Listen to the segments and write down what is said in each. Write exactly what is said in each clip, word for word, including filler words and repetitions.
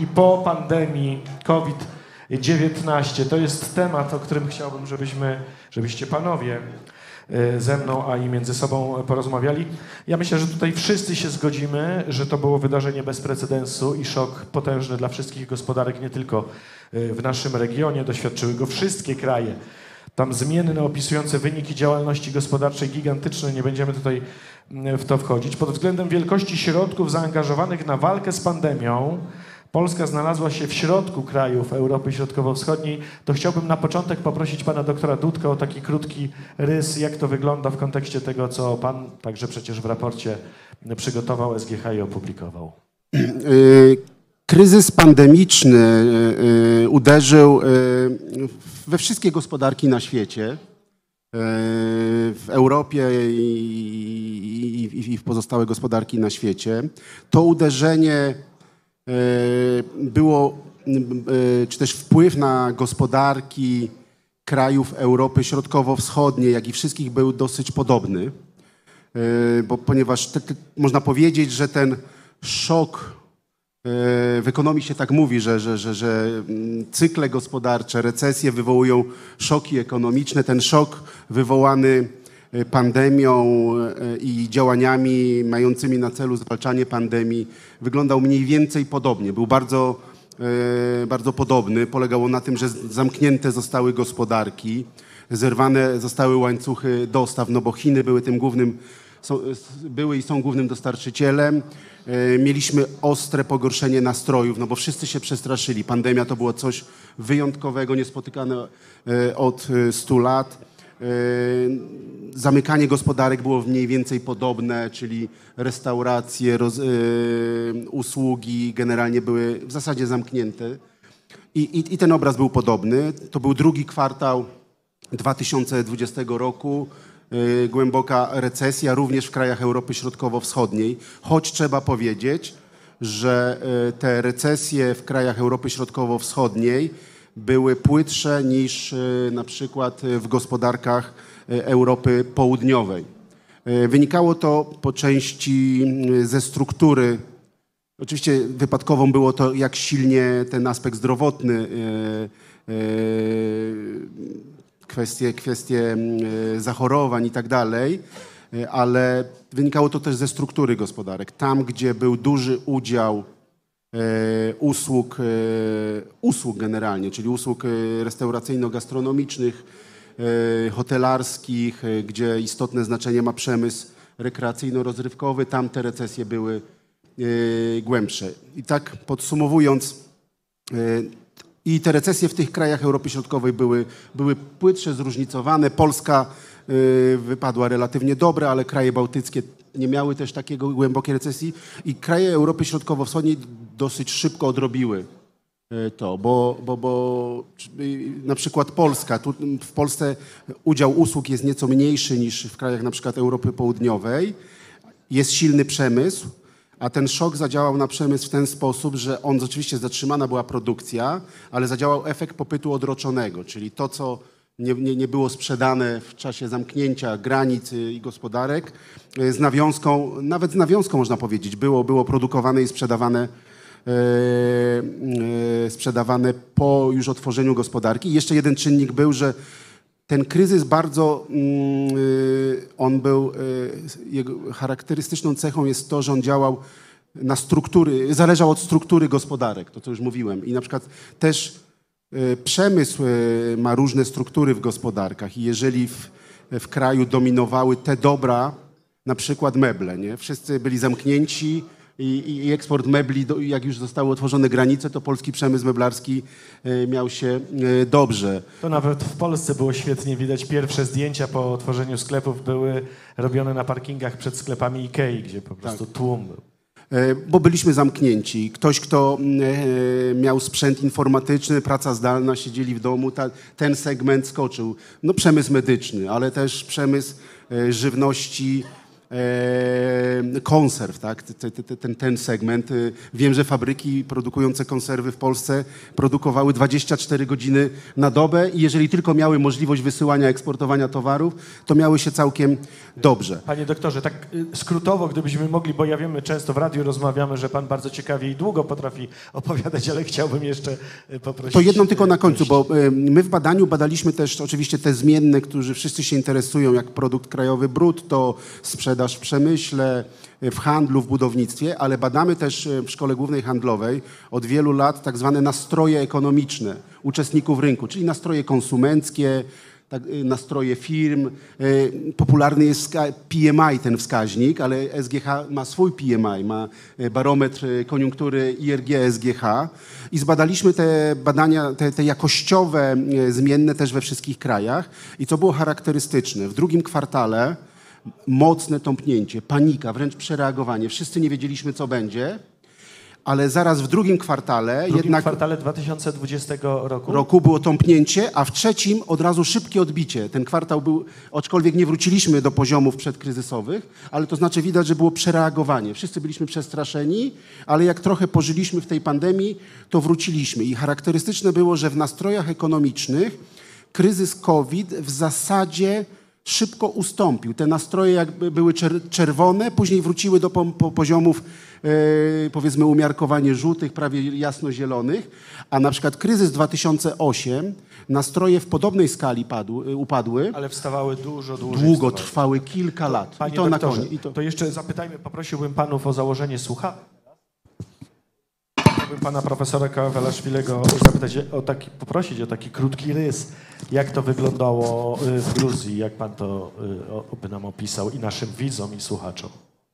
i po pandemii COVID dziewiętnaście. To jest temat, o którym chciałbym, żebyśmy, żebyście panowie ze mną, a i między sobą porozmawiali. Ja myślę, że tutaj wszyscy się zgodzimy, że to było wydarzenie bez precedensu i szok potężny dla wszystkich gospodarek, nie tylko w naszym regionie. Doświadczyły go wszystkie kraje. Tam zmienne opisujące wyniki działalności gospodarczej gigantyczne, nie będziemy tutaj w to wchodzić. Pod względem wielkości środków zaangażowanych na walkę z pandemią Polska znalazła się w środku krajów Europy Środkowo-Wschodniej. To chciałbym na początek poprosić pana doktora Dudka o taki krótki rys, jak to wygląda w kontekście tego, co pan także przecież w raporcie przygotował S G H i opublikował. Kryzys pandemiczny uderzył we wszystkie gospodarki na świecie, w Europie i w pozostałe gospodarki na świecie. To uderzenie było, czy też wpływ na gospodarki krajów Europy Środkowo-Wschodniej, jak i wszystkich był dosyć podobny, bo ponieważ te, te, można powiedzieć, że ten szok, w ekonomii się tak mówi, że, że, że, że cykle gospodarcze, recesje wywołują szoki ekonomiczne. Ten szok wywołany pandemią i działaniami mającymi na celu zwalczanie pandemii wyglądał mniej więcej podobnie. Był bardzo, bardzo podobny. Polegało na tym, że zamknięte zostały gospodarki, zerwane zostały łańcuchy dostaw, no bo Chiny były tym głównym, są, były i są głównym dostarczycielem. Mieliśmy ostre pogorszenie nastrojów, no bo wszyscy się przestraszyli. Pandemia to było coś wyjątkowego, niespotykane od stu lat. Zamykanie gospodarek było mniej więcej podobne, czyli restauracje, roz, yy, usługi generalnie były w zasadzie zamknięte. I, i, I ten obraz był podobny. To był drugi kwartał dwa tysiące dwudziestego roku. Yy, głęboka recesja również w krajach Europy Środkowo-Wschodniej, choć trzeba powiedzieć, że yy, te recesje w krajach Europy Środkowo-Wschodniej były płytsze niż na przykład w gospodarkach Europy Południowej. Wynikało to po części ze struktury. Oczywiście wypadkową było to, jak silnie ten aspekt zdrowotny, kwestie, kwestie zachorowań i tak dalej, ale wynikało to też ze struktury gospodarek. Tam, gdzie był duży udział usług, usług generalnie, czyli usług restauracyjno-gastronomicznych, hotelarskich, gdzie istotne znaczenie ma przemysł rekreacyjno-rozrywkowy, tam te recesje były głębsze. I tak podsumowując, i te recesje w tych krajach Europy Środkowej były, były płytsze, zróżnicowane. Polska wypadła relatywnie dobre, ale kraje bałtyckie nie miały też takiego głębokiej recesji i kraje Europy Środkowo-Wschodniej dosyć szybko odrobiły to, bo, bo, bo na przykład Polska, tu w Polsce udział usług jest nieco mniejszy niż w krajach na przykład Europy Południowej. Jest silny przemysł, a ten szok zadziałał na przemysł w ten sposób, że on oczywiście zatrzymana była produkcja, ale zadziałał efekt popytu odroczonego, czyli to, co Nie, nie, nie było sprzedane w czasie zamknięcia granic i gospodarek, z nawiązką, nawet z nawiązką można powiedzieć, było, było produkowane i sprzedawane, e, e, sprzedawane po już otworzeniu gospodarki. I jeszcze jeden czynnik był, że ten kryzys bardzo, mm, on był, jego charakterystyczną cechą jest to, że on działał na struktury, zależał od struktury gospodarek, to co już mówiłem. I na przykład też przemysł ma różne struktury w gospodarkach i jeżeli w, w kraju dominowały te dobra, na przykład meble, nie? Wszyscy byli zamknięci i, i eksport mebli, do, jak już zostały otworzone granice, to polski przemysł meblarski miał się dobrze. To nawet w Polsce było świetnie widać. Pierwsze zdjęcia po otworzeniu sklepów były robione na parkingach przed sklepami Ikei, gdzie po prostu tak. Tłum był. Bo byliśmy zamknięci. Ktoś, kto miał sprzęt informatyczny, praca zdalna, siedzieli w domu, ta, ten segment skoczył. No przemysł medyczny, ale też przemysł żywności, e, konserw, tak? Ten, ten, ten segment. Y, Wiem, że fabryki produkujące konserwy w Polsce produkowały dwadzieścia cztery godziny na dobę i jeżeli tylko miały możliwość wysyłania, eksportowania towarów, to miały się całkiem dobrze. Panie doktorze, tak y, skrótowo, gdybyśmy mogli, bo ja wiem, my często w radiu rozmawiamy, że pan bardzo ciekawie i długo potrafi opowiadać, ale chciałbym jeszcze y, poprosić... To jedną tylko na końcu, gości. bo y, my w badaniu badaliśmy też oczywiście te zmienne, którzy wszyscy się interesują, jak produkt krajowy brutto, sprzedaż w przemyśle, y, w handlu, w budownictwie, ale badamy też y, w Szkole Głównej Handlowej od wielu lat tak zwane nastroje ekonomiczne uczestników rynku, czyli nastroje konsumenckie, tak, y, nastroje firm. Y, Popularny jest ska- P M I, ten wskaźnik, ale S G H ma swój P M I, ma y, barometr y, koniunktury I R G S G H i zbadaliśmy te badania, te, te jakościowe y, zmienne też we wszystkich krajach i co było charakterystyczne. W drugim kwartale mocne tąpnięcie, panika, wręcz przereagowanie. Wszyscy nie wiedzieliśmy, co będzie, ale zaraz w drugim kwartale W drugim jednak kwartale dwa tysiące dwudziestego roku? roku było tąpnięcie, a w trzecim od razu szybkie odbicie. Ten kwartał był, aczkolwiek nie wróciliśmy do poziomów przedkryzysowych, ale to znaczy widać, że było przereagowanie. Wszyscy byliśmy przestraszeni, ale jak trochę pożyliśmy w tej pandemii, to wróciliśmy. I charakterystyczne było, że w nastrojach ekonomicznych kryzys COVID w zasadzie szybko ustąpił. Te nastroje jakby były czer- czerwone, później wróciły do po- po- poziomów e, powiedzmy umiarkowanie żółtych, prawie jasnozielonych, a na przykład kryzys dwa tysiące osiem, nastroje w podobnej skali padły, e, upadły, Ale wstawały dużo dłużej. długo wstawały. trwały kilka lat. Panie I to na doktorze, koniec. I to... to jeszcze zapytajmy, poprosiłbym panów o założenie słucha. Chciałbym pana profesora Kawalaszwilego zapytać o taki, poprosić o taki krótki rys, jak to wyglądało y, w Gruzji, jak pan to y, o- by nam opisał i naszym widzom i słuchaczom.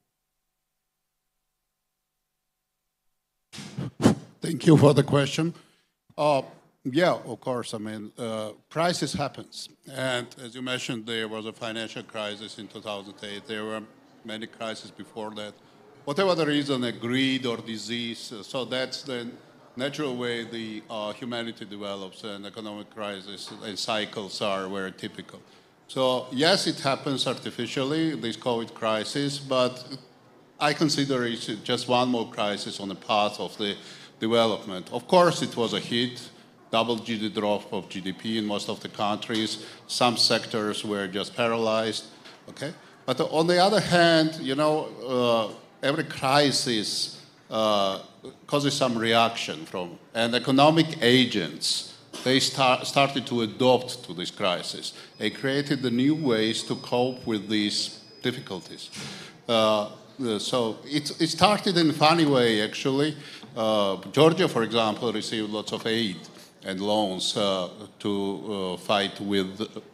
Thank you for the question. Uh, yeah, of course. I mean, uh, crisis happens. And as you mentioned, there was a financial crisis in two thousand eight. There were many crises before that. Whatever the reason, a greed or disease, uh, so that's the natural way the uh, humanity develops, and economic crisis and cycles are very typical. So yes, it happens artificially, this COVID crisis, but I consider it just one more crisis on the path of the development. Of course, it was a hit, double-digit drop of G D P in most of the countries. Some sectors were just paralyzed, okay? But on the other hand, you know, uh, every crisis uh, causes some reaction from, and economic agents, they start, started to adopt to this crisis. They created the new ways to cope with these difficulties. Uh, Uh, so it, it started in a funny way, actually. Uh, Georgia, for example, received lots of aid and loans uh, to uh, fight with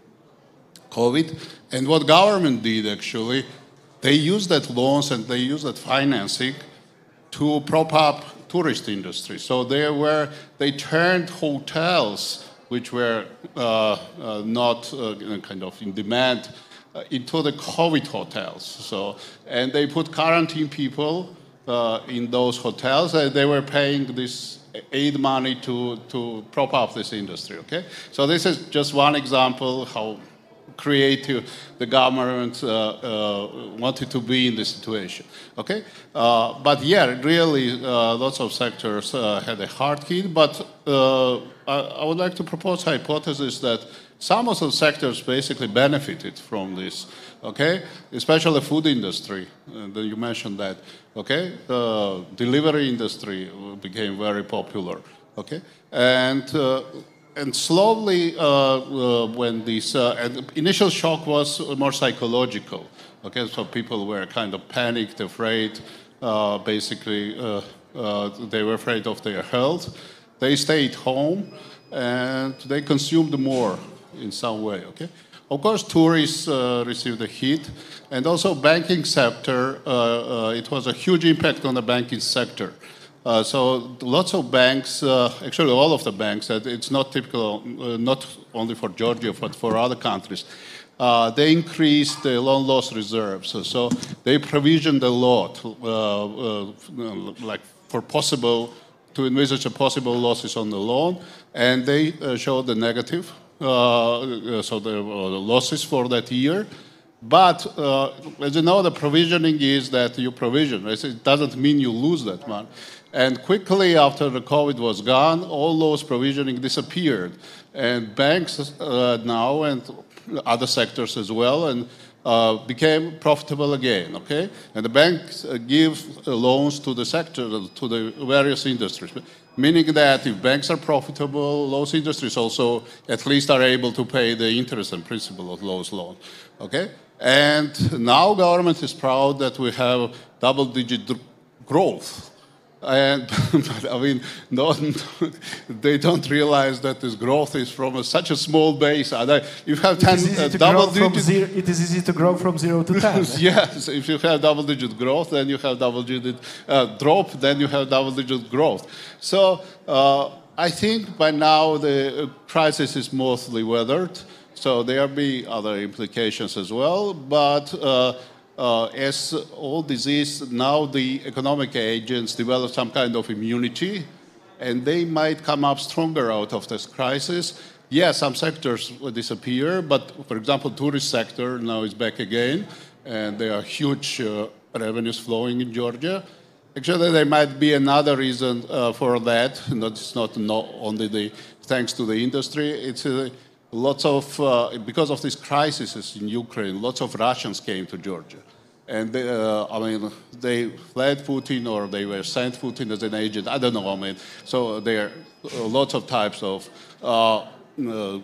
COVID. And what government did, actually, they used that loans and they used that financing to prop up tourist industry. So they were, they turned hotels, which were uh, uh, not uh, kind of in demand, uh, into the COVID hotels. So, and they put quarantine people uh, in those hotels, and they were paying this aid money to, to prop up this industry, okay? So this is just one example how creative the government uh, uh, wanted to be in this situation, okay? Uh, but yeah, really, uh, lots of sectors uh, had a hard hit, but uh, I, I would like to propose a hypothesis that some of the sectors basically benefited from this, okay? Especially the food industry, uh, you mentioned that, okay? The delivery industry became very popular, okay? And uh, And slowly, uh, uh, when this uh, and the initial shock was more psychological, okay? So people were kind of panicked, afraid. Uh, basically, uh, uh, they were afraid of their health. They stayed home, and they consumed more in some way, okay? Of course, tourists uh, received a hit, and also banking sector. Uh, uh, it was a huge impact on the banking sector. Uh, so lots of banks, uh, actually all of the banks, uh, it's not typical, uh, not only for Georgia, but for other countries, uh, they increased the loan loss reserves. So, so they provisioned a lot, uh, uh, like for possible, to envisage a possible losses on the loan, and they uh, showed the negative, uh, so the, uh, the losses for that year. But uh, as you know, the provisioning is that you provision. Right? So it doesn't mean you lose that money. And quickly after the COVID was gone, all those provisioning disappeared. And banks uh, now and other sectors as well and uh, became profitable again, okay? And the banks uh, give uh, loans to the sector, to the various industries, meaning that if banks are profitable, those industries also at least are able to pay the interest and principal of those loans, okay? And now government is proud that we have double-digit growth. And but, I mean, no, they don't realize that this growth is from a, such a small base. You have ten uh, double digit. It is easy to grow from zero to ten. Yes, if you have double-digit growth, then you have double-digit uh, drop, then you have double-digit growth. So uh, I think by now the crisis is mostly weathered. So there will be other implications as well, but. Uh, Uh, as all disease, now the economic agents develop some kind of immunity, and they might come up stronger out of this crisis. Yes, some sectors will disappear, but for example, tourist sector now is back again, and there are huge uh, revenues flowing in Georgia. Actually, there might be another reason uh, for that. Not, it's not no, only the thanks to the industry. It's uh, Lots of, uh, because of these crises in Ukraine, lots of Russians came to Georgia. And they, uh, I mean, they fled Putin or they were sent Putin as an agent. I don't know, I mean, so there are lots of types of, uh, uh,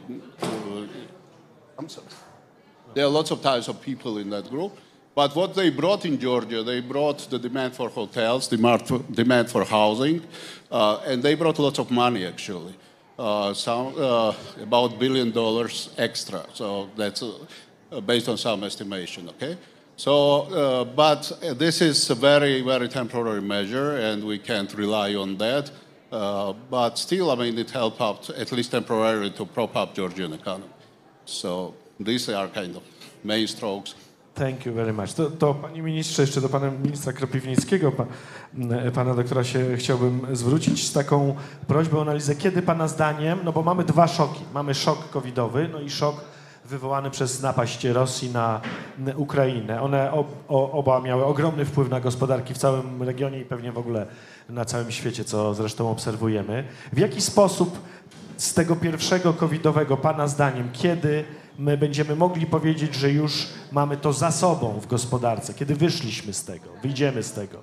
I'm sorry. There are lots of types of people in that group. But what they brought in Georgia, they brought the demand for hotels, demand for, demand for housing, uh, and they brought lots of money, actually. Uh, some, uh, about billion dollars extra. So that's uh, based on some estimation, okay? So, uh, but this is a very, very temporary measure, and we can't rely on that. Uh, but still, I mean, it helped out, at least temporarily, to prop up Georgian economy. So these are kind of main strokes. Thank you very much. To, to panie ministrze, jeszcze do pana ministra Kropiwnickiego, pa, pana doktora się chciałbym zwrócić z taką prośbą o analizę. Kiedy pana zdaniem, no bo mamy dwa szoki. Mamy szok covidowy, no i szok wywołany przez napaść Rosji na Ukrainę. One ob, oba miały ogromny wpływ na gospodarki w całym regionie i pewnie w ogóle na całym świecie, co zresztą obserwujemy. W jaki sposób z tego pierwszego covidowego, pana zdaniem, kiedy my będziemy mogli powiedzieć, że już mamy to za sobą w gospodarce, kiedy wyszliśmy z tego, wyjdziemy z tego?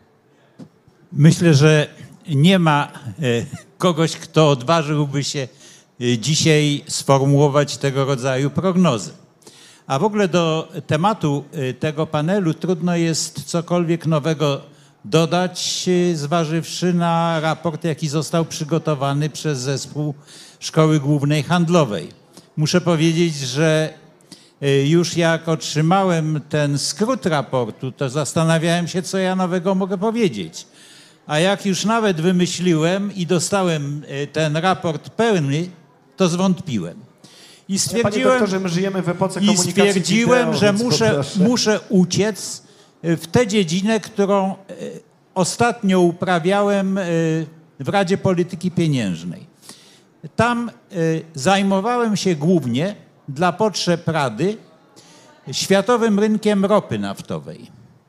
Myślę, że nie ma kogoś, kto odważyłby się dzisiaj sformułować tego rodzaju prognozy. A w ogóle do tematu tego panelu trudno jest cokolwiek nowego dodać, zważywszy na raport, jaki został przygotowany przez zespół Szkoły Głównej Handlowej. Muszę powiedzieć, że już jak otrzymałem ten skrót raportu, to zastanawiałem się, co ja nowego mogę powiedzieć. A jak już nawet wymyśliłem i dostałem ten raport pełny, to zwątpiłem. I stwierdziłem, Panie doktorze, my żyjemy w epoce i komunikacji stwierdziłem wideo, że więc muszę, poproszę. muszę uciec w tę dziedzinę, którą ostatnio uprawiałem w Radzie Polityki Pieniężnej. Tam zajmowałem się głównie dla potrzeb Rady światowym rynkiem ropy naftowej.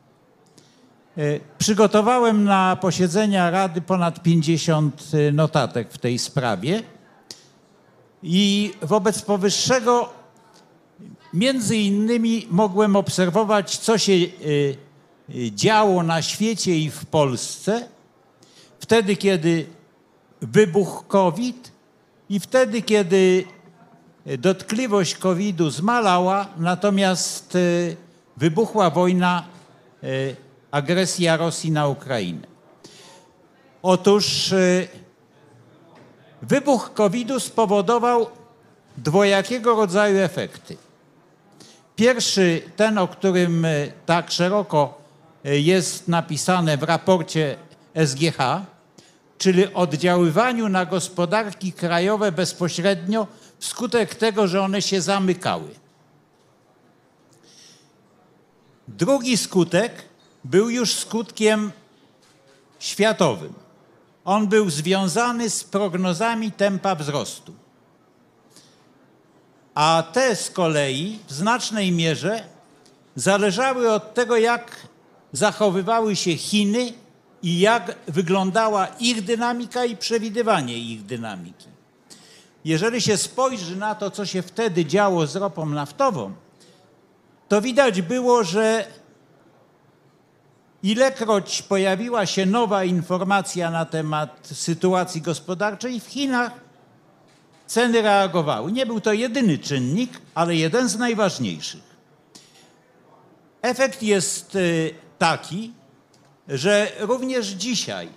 Przygotowałem na posiedzenia Rady ponad pięćdziesiąt notatek w tej sprawie i wobec powyższego między innymi mogłem obserwować, co się działo na świecie i w Polsce wtedy, kiedy wybuchł COVID i wtedy, kiedy dotkliwość kowida zmalała, natomiast wybuchła wojna, agresja Rosji na Ukrainę. Otóż wybuch kowida spowodował dwojakiego rodzaju efekty. Pierwszy, ten, o którym tak szeroko jest napisane w raporcie S G H, czyli oddziaływaniu na gospodarki krajowe bezpośrednio wskutek tego, że one się zamykały. Drugi skutek był już skutkiem światowym. On był związany z prognozami tempa wzrostu. A te z kolei w znacznej mierze zależały od tego, jak zachowywały się Chiny i jak wyglądała ich dynamika i przewidywanie ich dynamiki. Jeżeli się spojrzy na to, co się wtedy działo z ropą naftową, to widać było, że ilekroć pojawiła się nowa informacja na temat sytuacji gospodarczej w Chinach, ceny reagowały. Nie był to jedyny czynnik, ale jeden z najważniejszych. Efekt jest taki, że również dzisiaj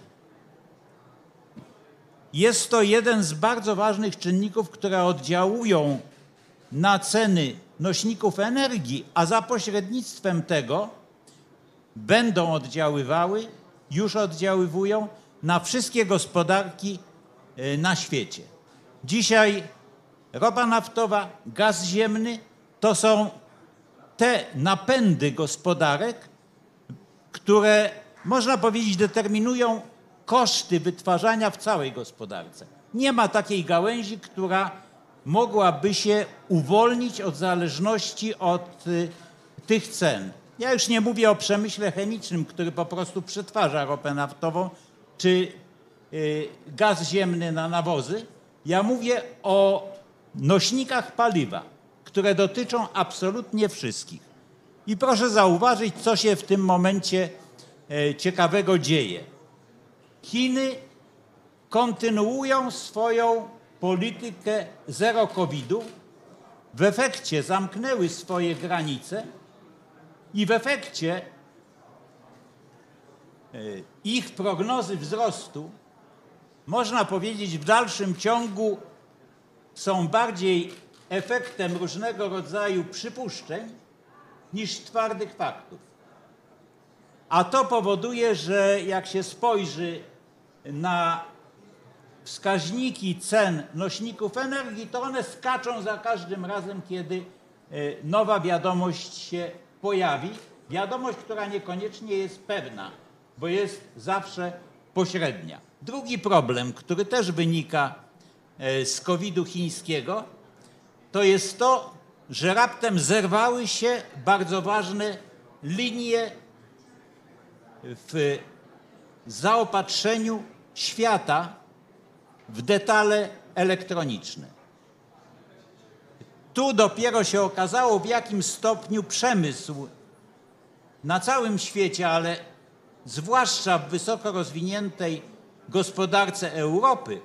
jest to jeden z bardzo ważnych czynników, które oddziałują na ceny nośników energii, a za pośrednictwem tego będą oddziaływały, już oddziaływują na wszystkie gospodarki na świecie. Dzisiaj ropa naftowa, gaz ziemny to są te napędy gospodarek, które, można powiedzieć, determinują koszty wytwarzania w całej gospodarce. Nie ma takiej gałęzi, która mogłaby się uwolnić od zależności od y, tych cen. Ja już nie mówię o przemyśle chemicznym, który po prostu przetwarza ropę naftową czy y, gaz ziemny na nawozy. Ja mówię o nośnikach paliwa, które dotyczą absolutnie wszystkich. I proszę zauważyć, co się w tym momencie y, ciekawego dzieje. Chiny kontynuują swoją politykę zero covidu, w efekcie zamknęły swoje granice i w efekcie ich prognozy wzrostu, można powiedzieć, w dalszym ciągu są bardziej efektem różnego rodzaju przypuszczeń niż twardych faktów. A to powoduje, że jak się spojrzy na wskaźniki cen nośników energii, to one skaczą za każdym razem, kiedy nowa wiadomość się pojawi. Wiadomość, która niekoniecznie jest pewna, bo jest zawsze pośrednia. Drugi problem, który też wynika z kowida chińskiego, to jest to, że raptem zerwały się bardzo ważne linie w zaopatrzeniu świata w detale elektroniczne. Tu dopiero się okazało, w jakim stopniu przemysł na całym świecie, ale zwłaszcza w wysoko rozwiniętej gospodarce Europy,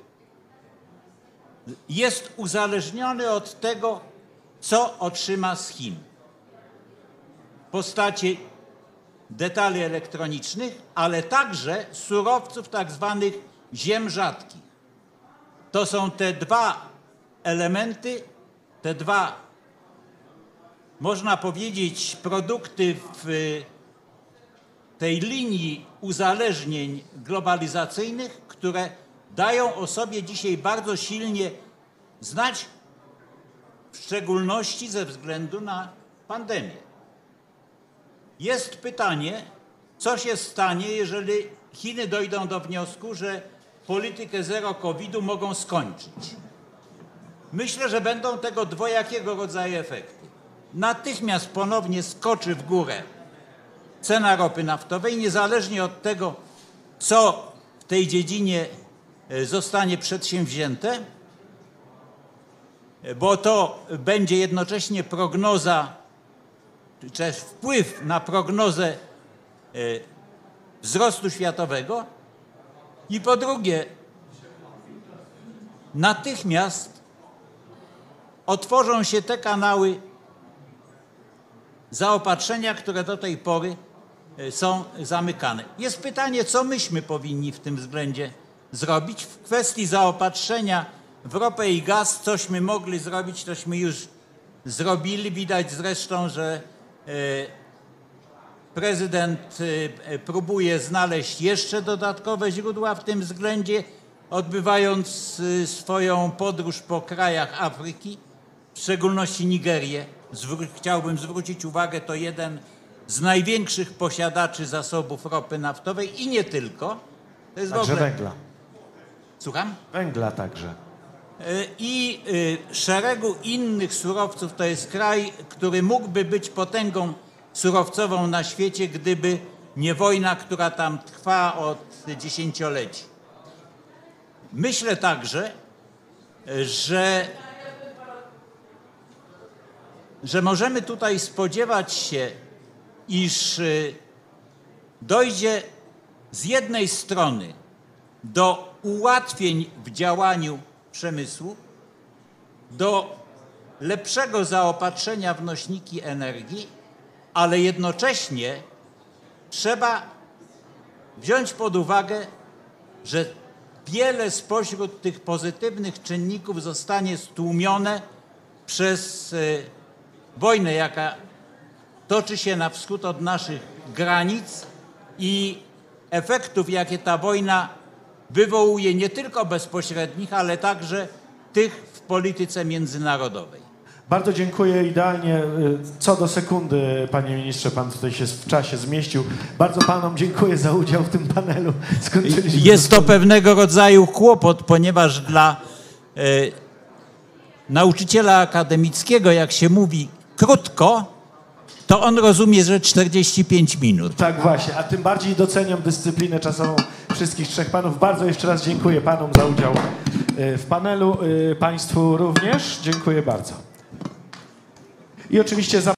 jest uzależniony od tego, co otrzyma z Chin w postaci detali elektronicznych, ale także surowców tak zwanych ziem rzadkich. To są te dwa elementy, te dwa, można powiedzieć, produkty w tej linii uzależnień globalizacyjnych, które dają o sobie dzisiaj bardzo silnie znać, w szczególności ze względu na pandemię. Jest pytanie, co się stanie, jeżeli Chiny dojdą do wniosku, że politykę zero covidu mogą skończyć. Myślę, że będą tego dwojakiego rodzaju efekty. Natychmiast ponownie skoczy w górę cena ropy naftowej, niezależnie od tego, co w tej dziedzinie zostanie przedsięwzięte, bo to będzie jednocześnie prognoza, czy wpływ na prognozę wzrostu światowego. I po drugie, natychmiast otworzą się te kanały zaopatrzenia, które do tej pory są zamykane. Jest pytanie, co myśmy powinni w tym względzie zrobić. W kwestii zaopatrzenia w ropę i gaz, cośmy mogli zrobić, tośmy już zrobili. Widać zresztą, że prezydent próbuje znaleźć jeszcze dodatkowe źródła w tym względzie, odbywając swoją podróż po krajach Afryki, w szczególności Nigerię. Zwró- chciałbym zwrócić uwagę, to jeden z największych posiadaczy zasobów ropy naftowej i nie tylko. To jest Także w ogóle... węgla. Słucham? Węgla także. I szeregu innych surowców. To jest kraj, który mógłby być potęgą surowcową na świecie, gdyby nie wojna, która tam trwa od dziesięcioleci. Myślę także, że, że możemy tutaj spodziewać się, iż dojdzie z jednej strony do ułatwień w działaniu przemysłu, do lepszego zaopatrzenia w nośniki energii, ale jednocześnie trzeba wziąć pod uwagę, że wiele spośród tych pozytywnych czynników zostanie stłumione przez wojnę, jaka toczy się na wschód od naszych granic i efektów, jakie ta wojna wywołuje nie tylko bezpośrednich, ale także tych w polityce międzynarodowej. Bardzo dziękuję. Idealnie y, co do sekundy, panie ministrze, pan tutaj się w czasie zmieścił. Bardzo panom dziękuję za udział w tym panelu. Skończyliśmy. Jest to pewnego rodzaju kłopot, ponieważ dla e, nauczyciela akademickiego, jak się mówi krótko, to on rozumie, że czterdzieści pięć minut. Tak właśnie, a tym bardziej doceniam dyscyplinę czasową wszystkich trzech panów. Bardzo jeszcze raz dziękuję panom za udział y, w panelu. Y, państwu również dziękuję bardzo. I oczywiście za